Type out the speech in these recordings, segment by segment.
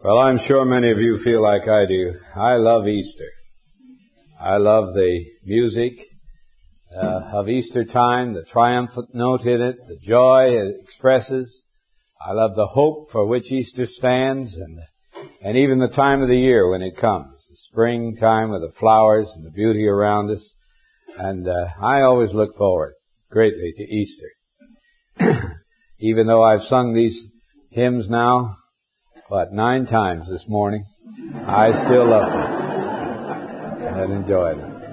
Well, I'm sure many of you feel like I do. I love Easter. I love the music of Easter time, the triumphant note in it, the joy it expresses. I love the hope for which Easter stands, and even the time of the year when it comes, the springtime with the flowers and the beauty around us. And I always look forward greatly to Easter. Even though I've sung these hymns now, 9 times this morning, I still love them and enjoy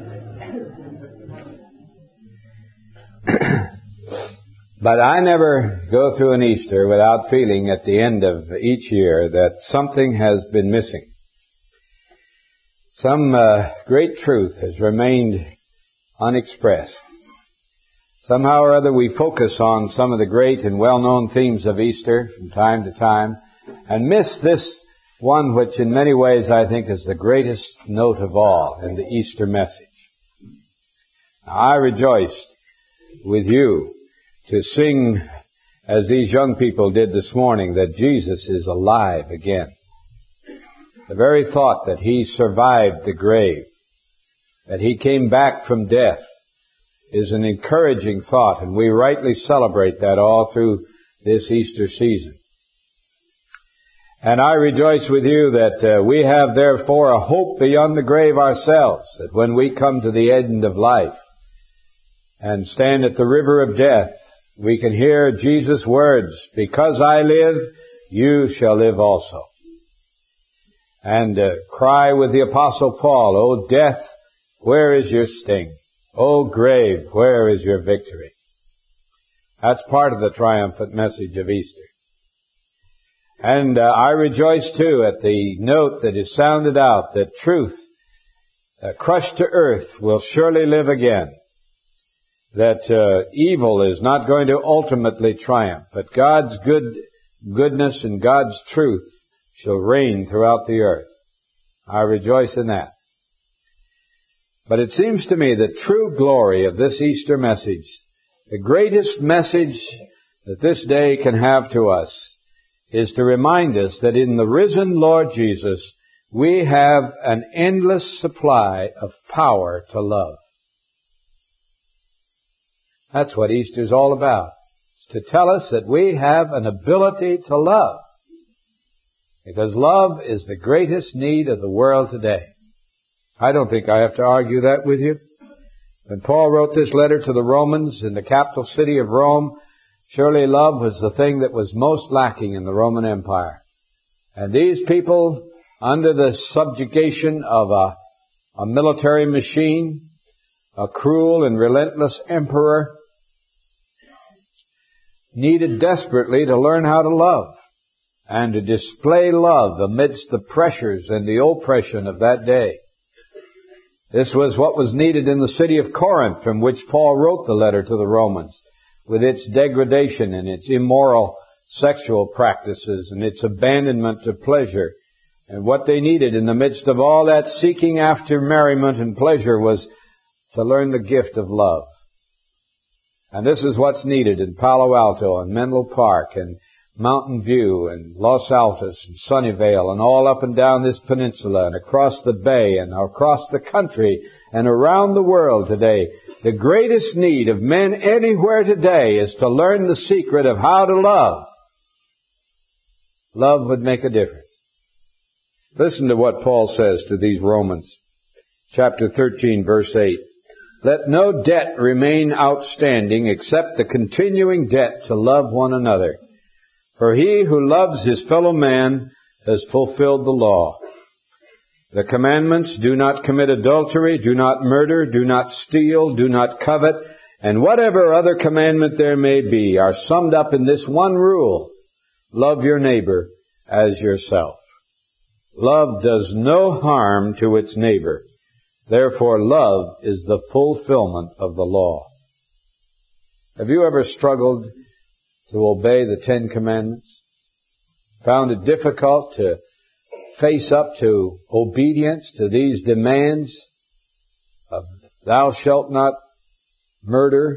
them. But I never go through an Easter without feeling at the end of each year that something has been missing. Some great truth has remained unexpressed. Somehow or other we focus on some of the great and well-known themes of Easter from time to time and miss this one which in many ways I think is the greatest note of all in the Easter message. Now, I rejoiced with you to sing, as these young people did this morning, that Jesus is alive again. The very thought that He survived the grave, that He came back from death, is an encouraging thought, and we rightly celebrate that all through this Easter season. And I rejoice with you that we have therefore a hope beyond the grave ourselves, that when we come to the end of life and stand at the river of death, we can hear Jesus' words, "Because I live, you shall live also." And cry with the Apostle Paul, "O death, where is your sting? O grave, where is your victory?" That's part of the triumphant message of Easter. And I rejoice too at the note that is sounded out that truth, crushed to earth, will surely live again. That evil is not going to ultimately triumph, but God's goodness and God's truth shall reign throughout the earth. I rejoice in that. But it seems to me the true glory of this Easter message, the greatest message that this day can have to us, is to remind us that in the risen Lord Jesus, we have an endless supply of power to love. That's what Easter's all about. It's to tell us that we have an ability to love. Because love is the greatest need of the world today. I don't think I have to argue that with you. When Paul wrote this letter to the Romans in the capital city of Rome, surely love was the thing that was most lacking in the Roman Empire. And these people, under the subjugation of a military machine, a cruel and relentless emperor, needed desperately to learn how to love and to display love amidst the pressures and the oppression of that day. This was what was needed in the city of Corinth, from which Paul wrote the letter to the Romans, with its degradation and its immoral sexual practices and its abandonment to pleasure. And what they needed in the midst of all that seeking after merriment and pleasure was to learn the gift of love. And this is what's needed in Palo Alto and Menlo Park and Mountain View and Los Altos and Sunnyvale and all up and down this peninsula and across the bay and across the country and around the world today. The greatest need of men anywhere today is to learn the secret of how to love. Love would make a difference. Listen to what Paul says to these Romans. Chapter 13, verse 8. "Let no debt remain outstanding except the continuing debt to love one another. For he who loves his fellow man has fulfilled the law. The commandments: do not commit adultery, do not murder, do not steal, do not covet, and whatever other commandment there may be, are summed up in this one rule: love your neighbor as yourself. Love does no harm to its neighbor. Therefore, love is the fulfillment of the law." Have you ever struggled to obey the 10 Commandments? Found it difficult to face up to obedience to these demands of thou shalt not murder,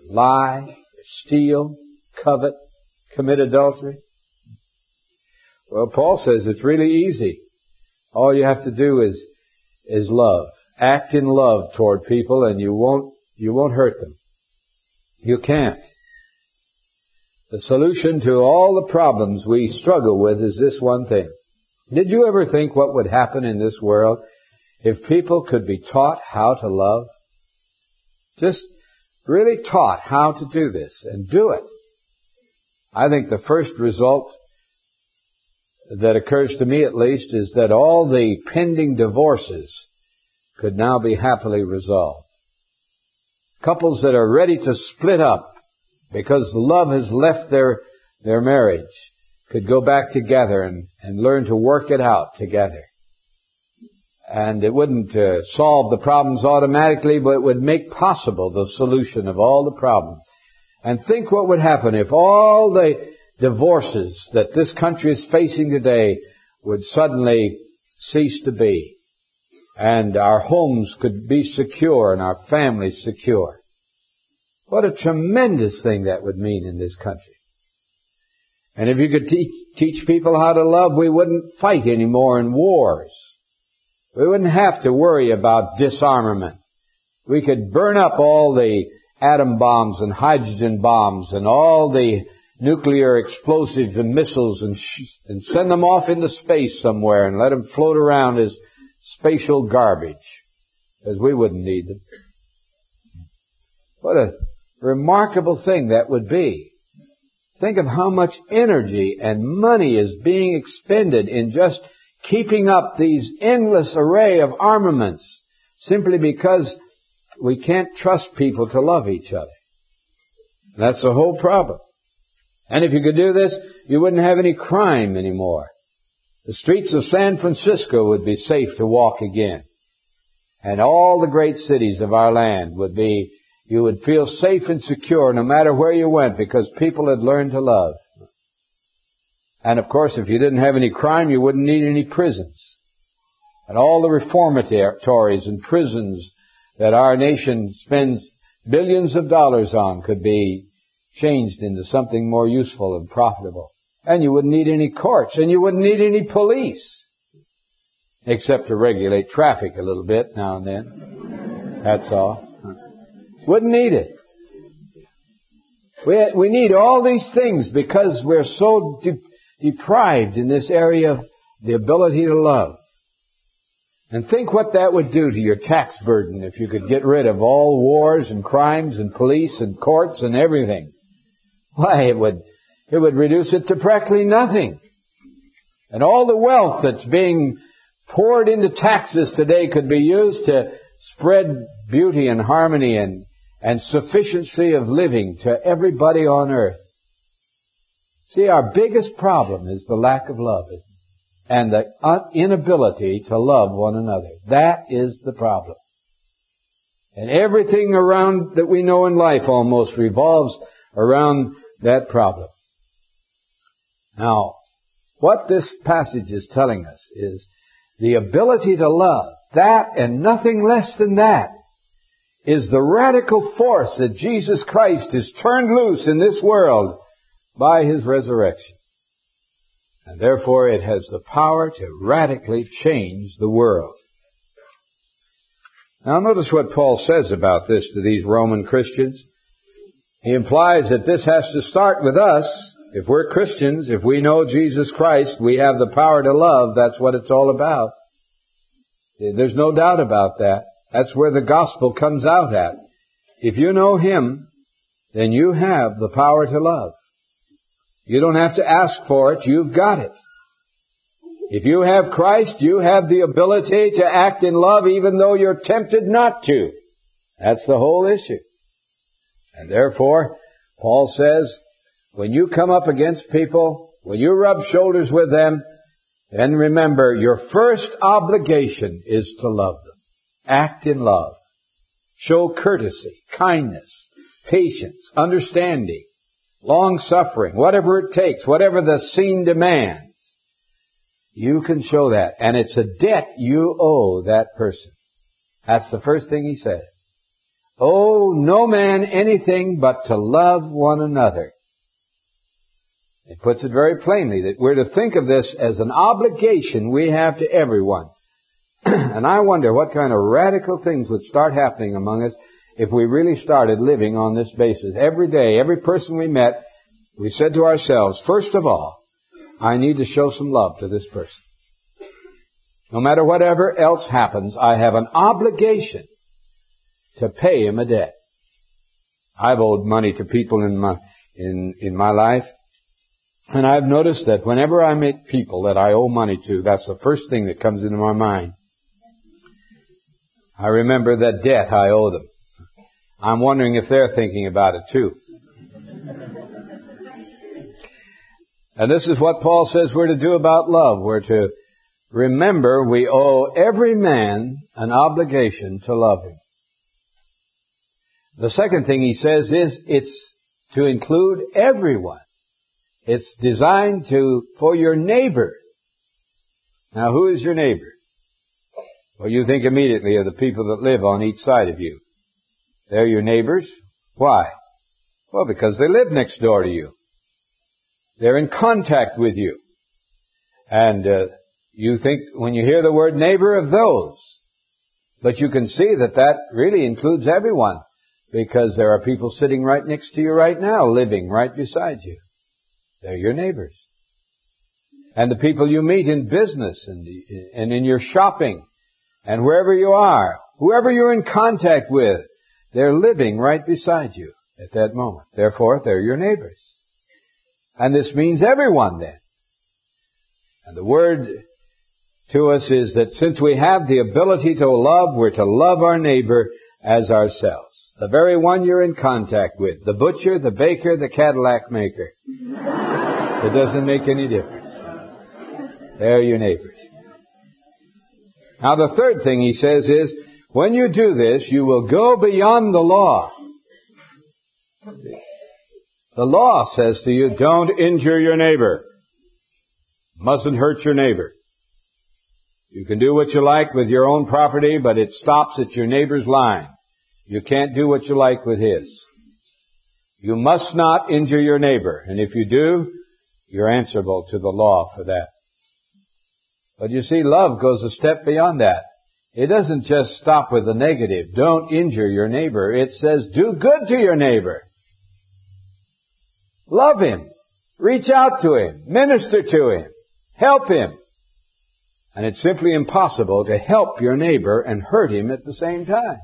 lie, steal, covet, commit adultery? Well, Paul says it's really easy. All you have to do is love. Act in love toward people and you won't hurt them. You can't. The solution to all the problems we struggle with is this one thing. Did you ever think what would happen in this world if people could be taught how to love? Just really taught how to do this and do it. I think the first result that occurs to me at least is that all the pending divorces could now be happily resolved. Couples that are ready to split up because love has left their marriage could go back together and learn to work it out together. And it wouldn't solve the problems automatically, but it would make possible the solution of all the problems. And think what would happen if all the divorces that this country is facing today would suddenly cease to be. And our homes could be secure and our families secure. What a tremendous thing that would mean in this country. And if you could teach people how to love, we wouldn't fight anymore in wars. We wouldn't have to worry about disarmament. We could burn up all the atom bombs and hydrogen bombs and all the nuclear explosives and missiles and send them off into space somewhere and let them float around as spatial garbage, because we wouldn't need them. What a remarkable thing that would be. Think of how much energy and money is being expended in just keeping up these endless array of armaments simply because we can't trust people to love each other. That's the whole problem. And if you could do this, you wouldn't have any crime anymore. The streets of San Francisco would be safe to walk again. And all the great cities of our land would be, you would feel safe and secure no matter where you went because people had learned to love. And of course, if you didn't have any crime, you wouldn't need any prisons. And all the reformatories and prisons that our nation spends billions of dollars on could be changed into something more useful and profitable. And you wouldn't need any courts, and you wouldn't need any police, except to regulate traffic a little bit now and then. That's all. Wouldn't need it. We need all these things because we're so deprived in this area of the ability to love. And think what that would do to your tax burden if you could get rid of all wars and crimes and police and courts and everything. Why, it would reduce it to practically nothing. And all the wealth that's being poured into taxes today could be used to spread beauty and harmony and sufficiency of living to everybody on earth. See, our biggest problem is the lack of love, isn't it? And the inability to love one another. That is the problem. And everything around that we know in life almost revolves around that problem. Now, what this passage is telling us is the ability to love, that and nothing less than that, is the radical force that Jesus Christ has turned loose in this world by His resurrection. And therefore it has the power to radically change the world. Now notice what Paul says about this to these Roman Christians. He implies that this has to start with us. If we're Christians, if we know Jesus Christ, we have the power to love. That's what it's all about. There's no doubt about that. That's where the gospel comes out at. If you know Him, then you have the power to love. You don't have to ask for it. You've got it. If you have Christ, you have the ability to act in love even though you're tempted not to. That's the whole issue. And therefore, Paul says, when you come up against people, when you rub shoulders with them, then remember your first obligation is to love them. Act in love. Show courtesy, kindness, patience, understanding, long-suffering, whatever it takes, whatever the scene demands. You can show that. And it's a debt you owe that person. That's the first thing he said. Owe no man anything but to love one another. It puts it very plainly that we're to think of this as an obligation we have to everyone. And I wonder what kind of radical things would start happening among us if we really started living on this basis. Every day, every person we met, we said to ourselves, first of all, I need to show some love to this person. No matter whatever else happens, I have an obligation to pay him a debt. I've owed money to people in my life, and I've noticed that whenever I meet people that I owe money to, that's the first thing that comes into my mind. I remember that debt I owe them. I'm wondering if they're thinking about it too. And this is what Paul says we're to do about love. We're to remember we owe every man an obligation to love him. The second thing he says is it's to include everyone. It's designed for your neighbor. Now, who is your neighbor? Well, you think immediately of the people that live on each side of you. They're your neighbors. Why? Well, because they live next door to you. They're in contact with you. And you think, when you hear the word neighbor, of those. But you can see that really includes everyone, because there are people sitting right next to you right now, living right beside you. They're your neighbors. And the people you meet in business and in your shopping and wherever you are, whoever you're in contact with, they're living right beside you at that moment. Therefore, they're your neighbors. And this means everyone then. And the word to us is that since we have the ability to love, we're to love our neighbor as ourselves. The very one you're in contact with. The butcher, the baker, the Cadillac maker. It doesn't make any difference. They're your neighbors. Now the third thing he says is, when you do this, you will go beyond the law. The law says to you, don't injure your neighbor. Mustn't hurt your neighbor. You can do what you like with your own property, but it stops at your neighbor's line. You can't do what you like with his. You must not injure your neighbor, and if you do, you're answerable to the law for that. But you see, love goes a step beyond that. It doesn't just stop with the negative. Don't injure your neighbor. It says, do good to your neighbor. Love him. Reach out to him. Minister to him. Help him. And it's simply impossible to help your neighbor and hurt him at the same time.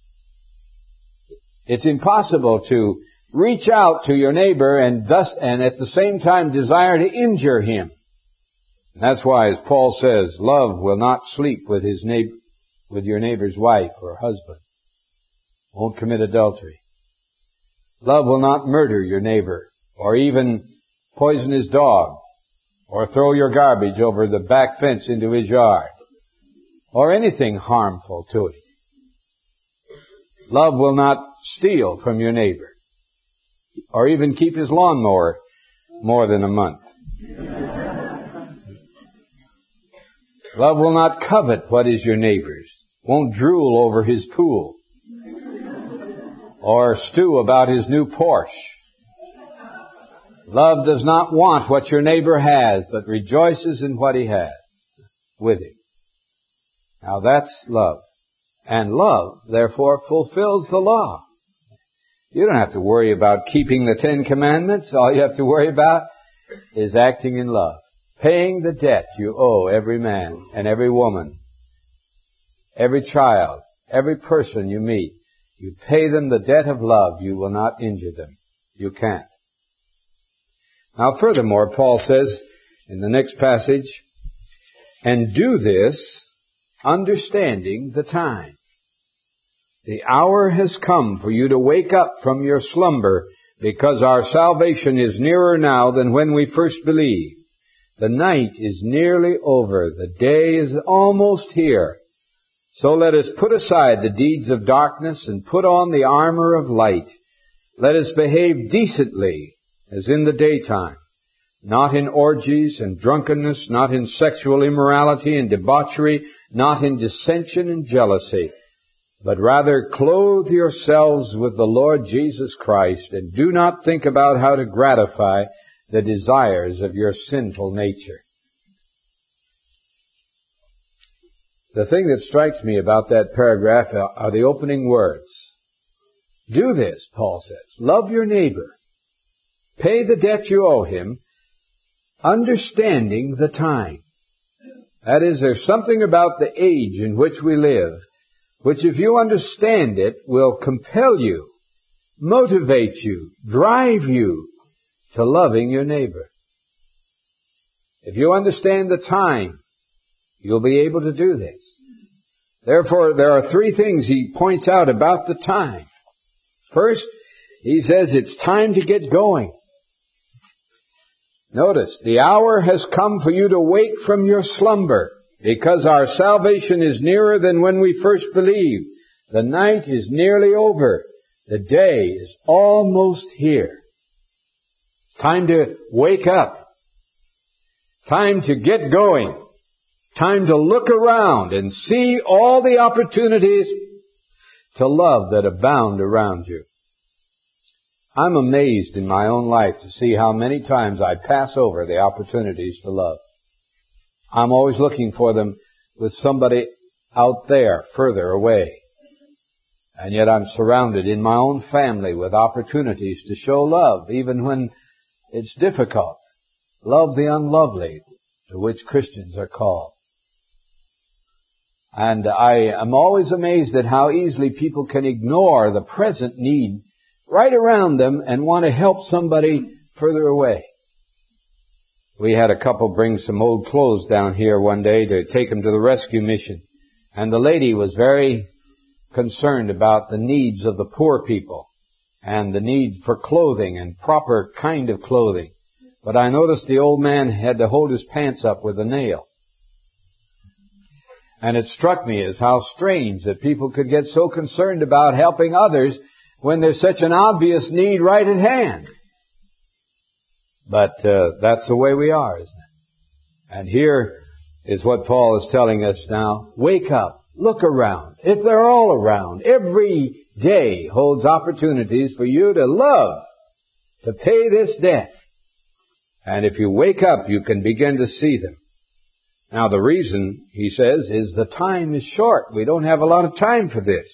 It's impossible to reach out to your neighbor and at the same time desire to injure him. And that's why, as Paul says, love will not sleep with your neighbor's wife or husband. Won't commit adultery. Love will not murder your neighbor, or even poison his dog, or throw your garbage over the back fence into his yard, or anything harmful to him. Love will not steal from your neighbor, or even keep his lawnmower more than a month. Love will not covet what is your neighbor's, won't drool over his pool, or stew about his new Porsche. Love does not want what your neighbor has, but rejoices in what he has with him. Now that's love. And love, therefore, fulfills the law. You don't have to worry about keeping the 10 Commandments. All you have to worry about is acting in love. Paying the debt you owe every man and every woman, every child, every person you meet. You pay them the debt of love. You will not injure them. You can't. Now furthermore, Paul says in the next passage, and do this understanding the time. The hour has come for you to wake up from your slumber, because our salvation is nearer now than when we first believed. The night is nearly over. The day is almost here. So let us put aside the deeds of darkness and put on the armor of light. Let us behave decently as in the daytime, not in orgies and drunkenness, not in sexual immorality and debauchery, not in dissension and jealousy, but rather clothe yourselves with the Lord Jesus Christ, and do not think about how to gratify the desires of your sinful nature. The thing that strikes me about that paragraph are the opening words. Do this, Paul says. Love your neighbor. Pay the debt you owe him, understanding the time. That is, there's something about the age in which we live, which if you understand it, will compel you, motivate you, drive you to loving your neighbor. If you understand the time, you'll be able to do this. Therefore, there are three things he points out about the time. First, he says it's time to get going. Notice, the hour has come for you to wake from your slumber, because our salvation is nearer than when we first believed. The night is nearly over. The day is almost here. Time to wake up. Time to get going. Time to look around and see all the opportunities to love that abound around you. I'm amazed in my own life to see how many times I pass over the opportunities to love. I'm always looking for them with somebody out there, further away. And yet I'm surrounded in my own family with opportunities to show love, even when it's difficult. Love the unlovely, to which Christians are called. And I am always amazed at how easily people can ignore the present need right around them and want to help somebody further away. We had a couple bring some old clothes down here one day to take them to the rescue mission. And the lady was very concerned about the needs of the poor people and the need for clothing and proper kind of clothing. But I noticed the old man had to hold his pants up with a nail. And it struck me as how strange that people could get so concerned about helping others when there's such an obvious need right at hand. But that's the way we are, isn't it? And here is what Paul is telling us now. Wake up. Look around. If they're all around, every day holds opportunities for you to love, to pay this debt. And if you wake up, you can begin to see them. Now the reason, he says, is the time is short. We don't have a lot of time for this.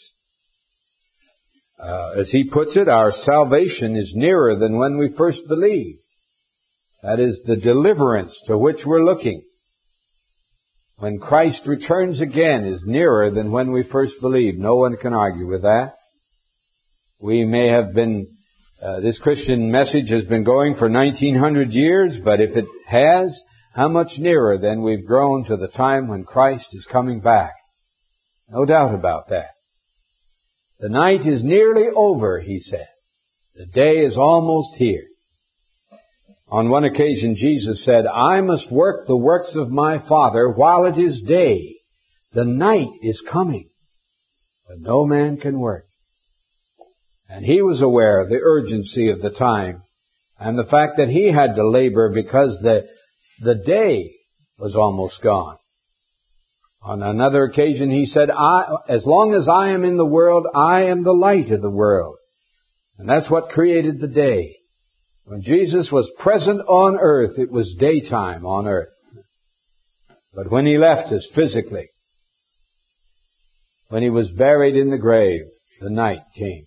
As he puts it, our salvation is nearer than when we first believed. That is the deliverance to which we're looking. When Christ returns again is nearer than when we first believed. No one can argue with that. We may have been, this Christian message has been going for 1900 years, but if it has, how much nearer then we've grown to the time when Christ is coming back. No doubt about that. The night is nearly over, he said. The day is almost here. On one occasion, Jesus said, I must work the works of my Father while it is day. The night is coming, but no man can work. And he was aware of the urgency of the time and the fact that he had to labor because the day was almost gone. On another occasion, he said, as long as I am in the world, I am the light of the world. And that's what created the day. When Jesus was present on earth, it was daytime on earth. But when he left us physically, when he was buried in the grave, the night came.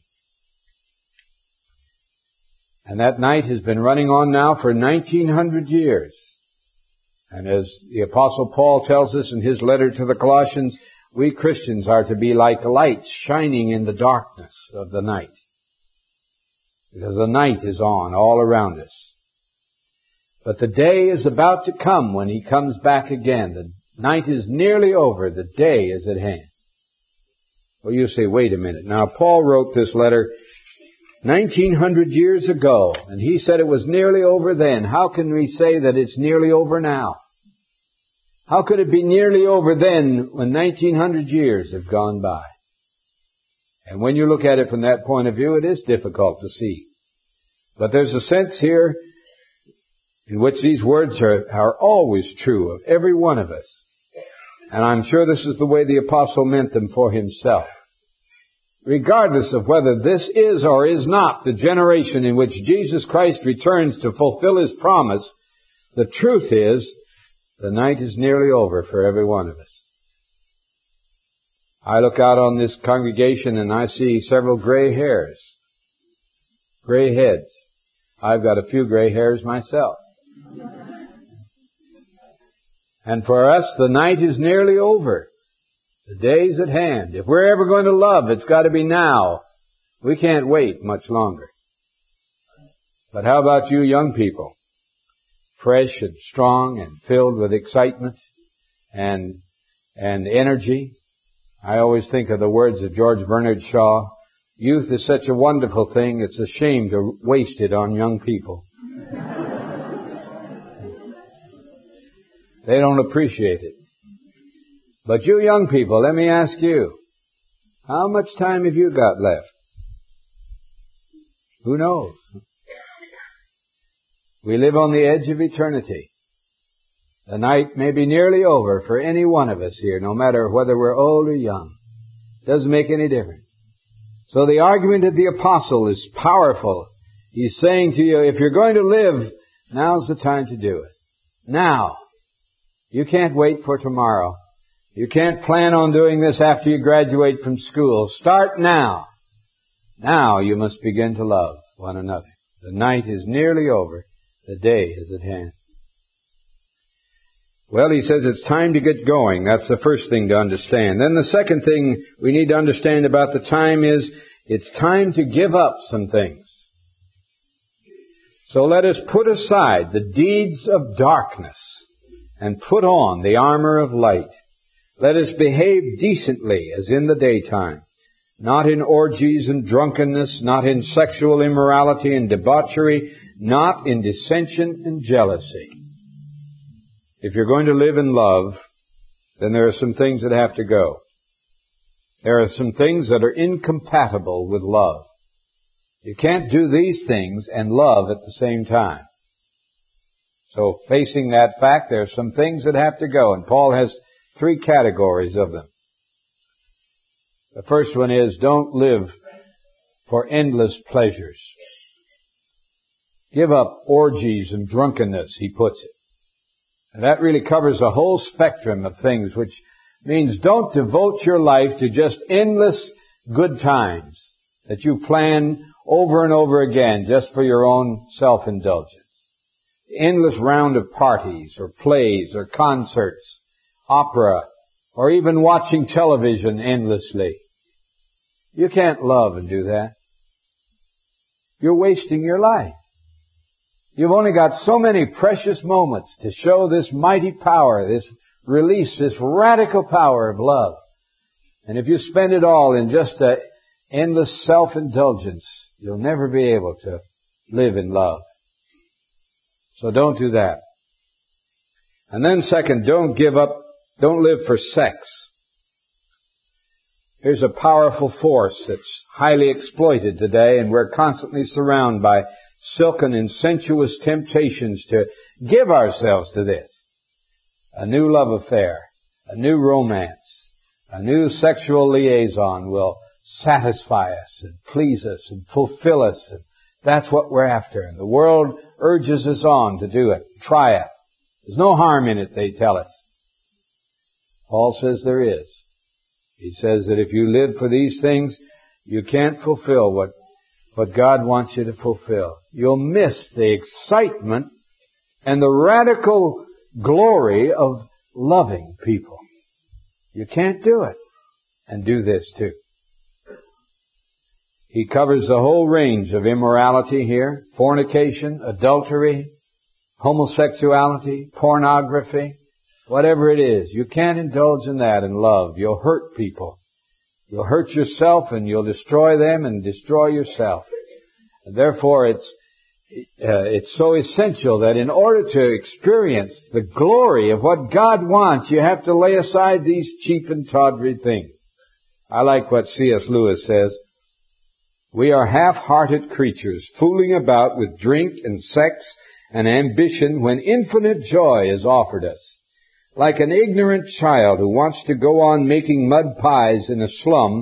And that night has been running on now for 1900 years. And as the Apostle Paul tells us in his letter to the Colossians, we Christians are to be like lights shining in the darkness of the night. Because the night is on all around us. But the day is about to come when he comes back again. The night is nearly over. The day is at hand. Well, you say, wait a minute. Now, Paul wrote this letter 1900 years ago, and he said it was nearly over then. How can we say that it's nearly over now? How could it be nearly over then when 1900 years have gone by? And when you look at it from that point of view, it is difficult to see. But there's a sense here in which these words are always true of every one of us. And I'm sure this is the way the apostle meant them for himself. regardless of whether this is or is not the generation in which Jesus Christ returns to fulfill His promise, the truth is, the night is nearly over for every one of us. I look out on this congregation and I see several gray hairs, gray heads. I've got a few gray hairs myself. And for us, the night is nearly over. The day's at hand. If we're ever going to love, it's got to be now. We can't wait much longer. But how about you young people? Fresh and strong and filled with excitement and energy. I always think of the words of George Bernard Shaw. Youth is such a wonderful thing, it's a shame to waste it on young people. They don't appreciate it. But you young people, let me ask you, how much time have you got left? Who knows? We live on the edge of eternity. The night may be nearly over for any one of us here, no matter whether we're old or young. Doesn't make any difference. So the argument of the apostle is powerful. He's saying to you, if you're going to live, now's the time to do it. Now. You can't wait for tomorrow. You can't plan on doing this after you graduate from school. Start now. Now you must begin to love one another. The night is nearly over. The day is at hand. Well, he says it's time to get going. That's the first thing to understand. Then the second thing we need to understand about the time is it's time to give up some things. So let us put aside the deeds of darkness and put on the armor of light. Let us behave decently as in the daytime, not in orgies and drunkenness, not in sexual immorality and debauchery, not in dissension and jealousy. If you're going to live in love, then there are some things that have to go. There are some things that are incompatible with love. You can't do these things and love at the same time. So facing that fact, there are some things that have to go, and Paul has 3 categories of them. The first one is, don't live for endless pleasures. Give up orgies and drunkenness, he puts it. And that really covers a whole spectrum of things, which means don't devote your life to just endless good times that you plan over and over again just for your own self-indulgence. Endless round of parties or plays or concerts, opera, or even watching television endlessly. You can't love and do that. You're wasting your life. You've only got so many precious moments to show this mighty power, this release, this radical power of love. And if you spend it all in just an endless self-indulgence, you'll never be able to live in love. So don't do that. And then second, don't live for sex. Here's a powerful force that's highly exploited today, and we're constantly surrounded by silken and sensuous temptations to give ourselves to this. A new love affair, a new romance, a new sexual liaison will satisfy us and please us and fulfill us. And that's what we're after. And the world urges us on to do it. Try it. There's no harm in it, they tell us. Paul says there is. He says that if you live for these things, you can't fulfill what God wants you to fulfill. You'll miss the excitement and the radical glory of loving people. You can't do it and do this too. He covers the whole range of immorality here. Fornication, adultery, homosexuality, pornography, whatever it is. You can't indulge in that in love. You'll hurt people. You'll hurt yourself and you'll destroy them and destroy yourself. And therefore it's so essential that in order to experience the glory of what God wants, you have to lay aside these cheap and tawdry things. I like what C.S. Lewis says. We are half-hearted creatures, fooling about with drink and sex and ambition when infinite joy is offered us. Like an ignorant child who wants to go on making mud pies in a slum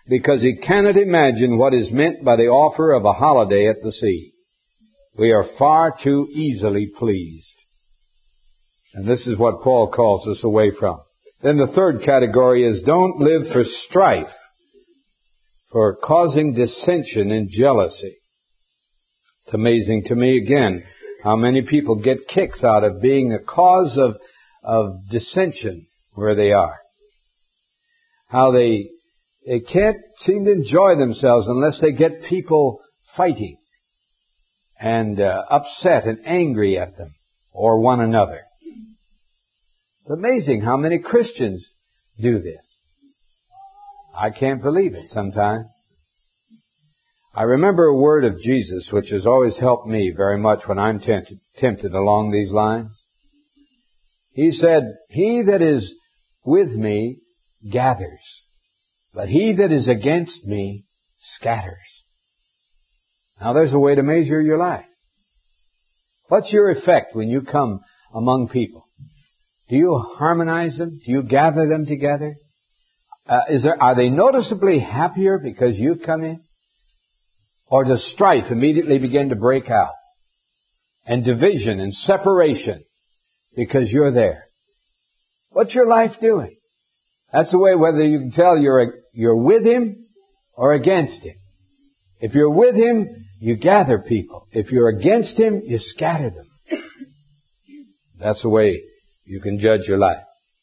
because he cannot imagine what is meant by the offer of a holiday at the sea. We are far too easily pleased. And this is what Paul calls us away from. Then the third category is don't live for strife, for causing dissension and jealousy. It's amazing to me again how many people get kicks out of being a cause of dissension where they are. How they can't seem to enjoy themselves unless they get people fighting and upset and angry at them or one another. It's amazing how many Christians do this. I can't believe it sometimes. I remember a word of Jesus which has always helped me very much when I'm tempted along these lines. He said, "He that is with me gathers, but he that is against me scatters." Now there's a way to measure your life. What's your effect when you come among people? Do you harmonize them? Do you gather them together? Are they noticeably happier because you've come in? Or does strife immediately begin to break out? And division and separation because you're there? What's your life doing? That's the way whether you can tell you're with him or against him. If you're with him, you gather people. If you're against him, you scatter them. That's the way you can judge your life.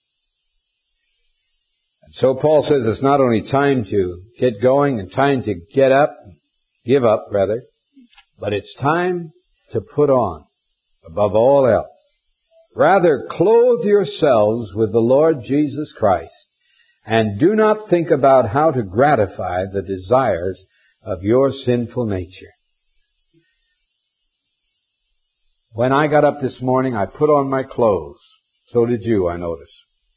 And so Paul says it's not only time to get going and time to give up, but it's time to put on, above all else. Rather, clothe yourselves with the Lord Jesus Christ, and do not think about how to gratify the desires of your sinful nature. When I got up this morning, I put on my clothes. So did you, I notice.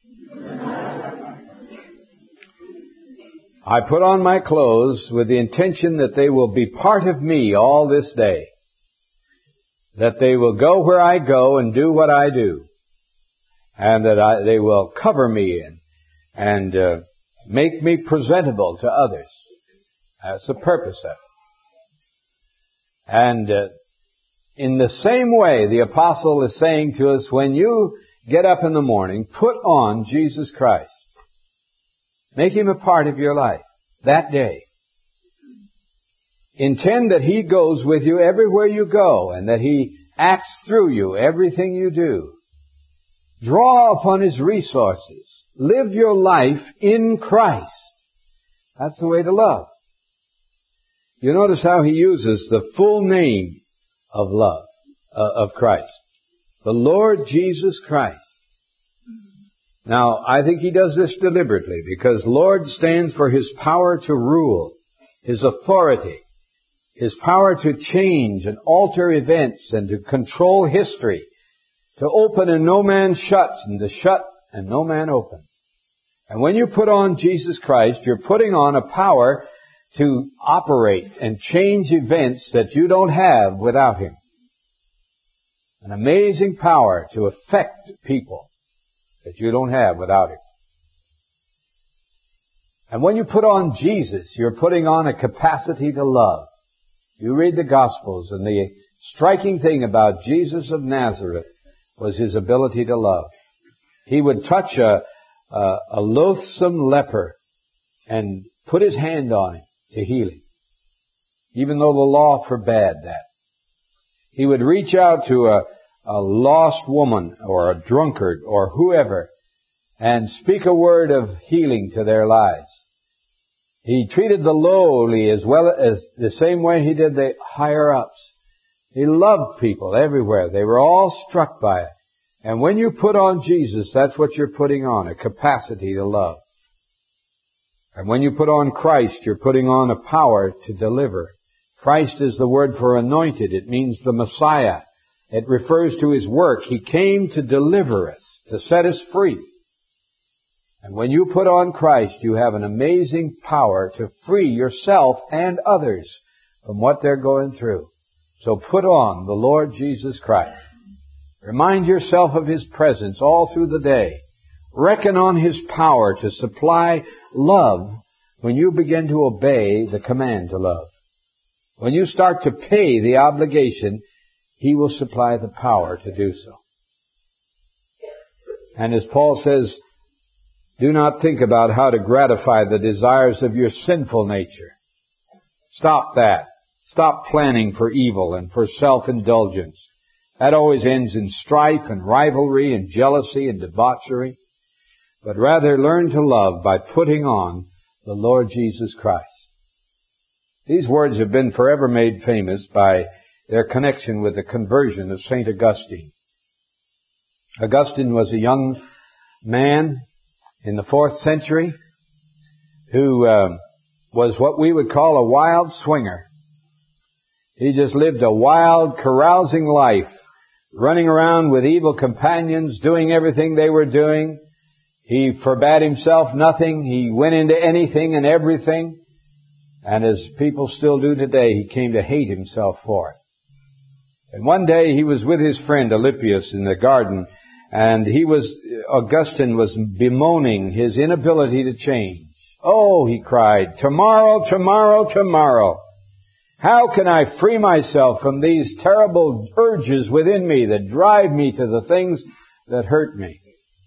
I put on my clothes with the intention that they will be part of me all this day. That they will go where I go and do what I do. And that they will cover me and make me presentable to others. That's the purpose of it. And in the same way, the apostle is saying to us, when you get up in the morning, put on Jesus Christ. Make him a part of your life that day. Intend that he goes with you everywhere you go and that he acts through you everything you do. Draw upon his resources. Live your life in Christ. That's the way to love. You notice how he uses the full name of love, of Christ. The Lord Jesus Christ. Now, I think he does this deliberately because Lord stands for his power to rule, his authority, his power to change and alter events and to control history, to open and no man shuts and to shut and no man opens. And when you put on Jesus Christ, you're putting on a power to operate and change events that you don't have without him. An amazing power to affect people that you don't have without him. And when you put on Jesus, you're putting on a capacity to love. You read the Gospels, and the striking thing about Jesus of Nazareth was his ability to love. He would touch a loathsome leper and put his hand on him to heal him, even though the law forbade that. He would reach out to a lost woman or a drunkard or whoever and speak a word of healing to their lives. He treated the lowly as well as the same way he did the higher ups. He loved people everywhere. They were all struck by it. And when you put on Jesus, that's what you're putting on, a capacity to love. And when you put on Christ, you're putting on a power to deliver. Christ is the word for anointed. It means the Messiah. It refers to his work. He came to deliver us, to set us free. And when you put on Christ, you have an amazing power to free yourself and others from what they're going through. So put on the Lord Jesus Christ. Remind yourself of his presence all through the day. Reckon on his power to supply love when you begin to obey the command to love. When you start to pay the obligation, He will supply the power to do so. And as Paul says, do not think about how to gratify the desires of your sinful nature. Stop that. Stop planning for evil and for self-indulgence. That always ends in strife and rivalry and jealousy and debauchery. But rather learn to love by putting on the Lord Jesus Christ. These words have been forever made famous by their connection with the conversion of St. Augustine. Augustine was a young man in the 4th century who was what we would call a wild swinger. He just lived a wild, carousing life, running around with evil companions, doing everything they were doing. He forbade himself nothing. He went into anything and everything. And as people still do today, he came to hate himself for it. And one day he was with his friend Alypius in the garden, and Augustine was bemoaning his inability to change. Oh, he cried, tomorrow, tomorrow, tomorrow. How can I free myself from these terrible urges within me that drive me to the things that hurt me?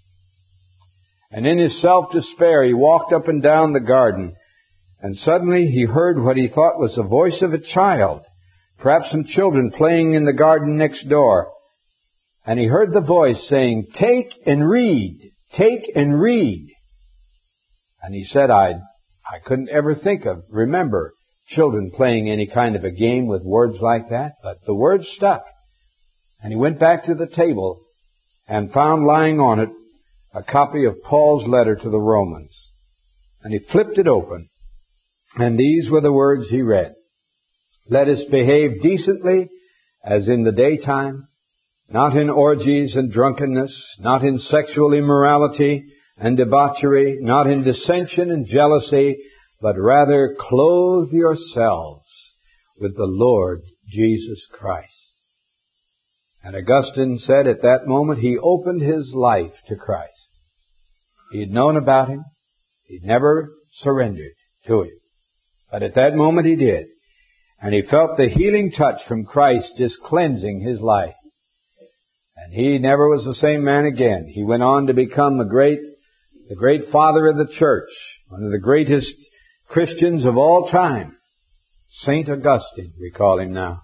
And in his self-despair, he walked up and down the garden, and suddenly he heard what he thought was the voice of a child, perhaps some children playing in the garden next door. And he heard the voice saying, take and read, take and read. And he said, I couldn't ever remember children playing any kind of a game with words like that, but the words stuck. And he went back to the table and found lying on it a copy of Paul's letter to the Romans. And he flipped it open, and these were the words he read. Let us behave decently as in the daytime, not in orgies and drunkenness, not in sexual immorality and debauchery, not in dissension and jealousy, but rather clothe yourselves with the Lord Jesus Christ. And Augustine said at that moment he opened his life to Christ. He had known about Him. He'd never surrendered to Him. But at that moment he did. And he felt the healing touch from Christ just cleansing his life. And he never was the same man again. He went on to become the great father of the church, one of the greatest Christians of all time. St. Augustine, we call him now.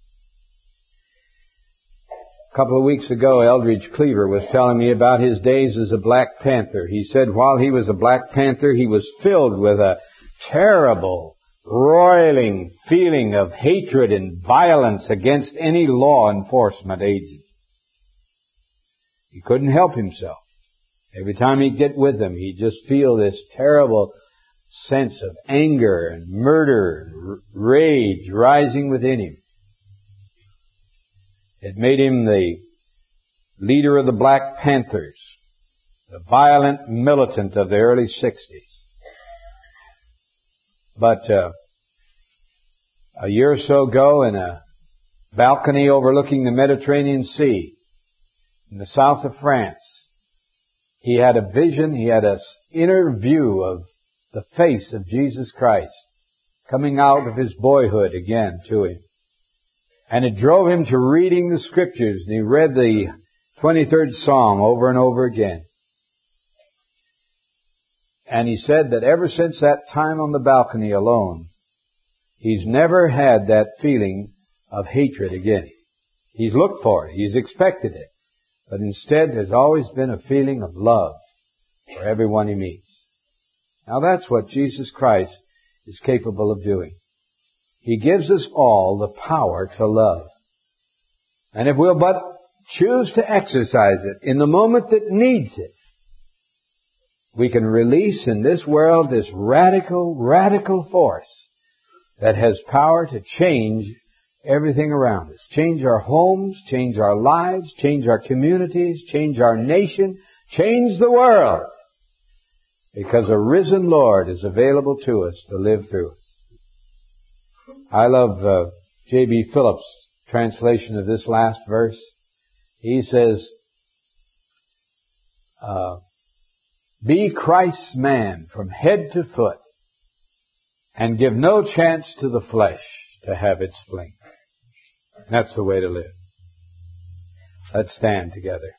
A couple of weeks ago, Eldridge Cleaver was telling me about his days as a Black Panther. He said while he was a Black Panther, he was filled with a terrible, roiling feeling of hatred and violence against any law enforcement agent. He couldn't help himself. Every time he'd get with them, he'd just feel this terrible sense of anger and murder and rage rising within him. It made him the leader of the Black Panthers, the violent militant of the early 60s. But a year or so ago, in a balcony overlooking the Mediterranean Sea in the south of France, he had a vision, he had an inner view of the face of Jesus Christ coming out of his boyhood again to him. And it drove him to reading the Scriptures, and he read the 23rd Psalm over and over again. And he said that ever since that time on the balcony alone, he's never had that feeling of hatred again. He's looked for it, he's expected it, but instead there's always been a feeling of love for everyone he meets. Now that's what Jesus Christ is capable of doing. He gives us all the power to love. And if we'll but choose to exercise it in the moment that needs it, we can release in this world this radical force that has power to change everything around us. Change our homes, change our lives, change our communities, change our nation, change the world. Because a risen Lord is available to us to live through us. I love J.B. Phillips' translation of this last verse. He says, be Christ's man from head to foot. and give no chance to the flesh to have its fling. That's the way to live. Let's stand together.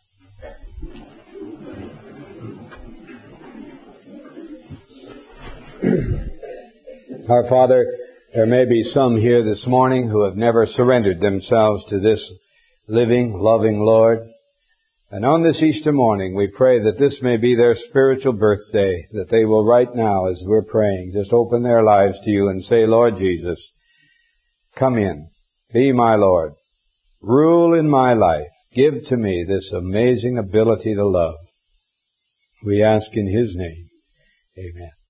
Our Father, there may be some here this morning who have never surrendered themselves to this living, loving Lord. And on this Easter morning, we pray that this may be their spiritual birthday, that they will right now, as we're praying, just open their lives to you and say, Lord Jesus, come in, be my Lord, rule in my life, give to me this amazing ability to love. We ask in His name. Amen.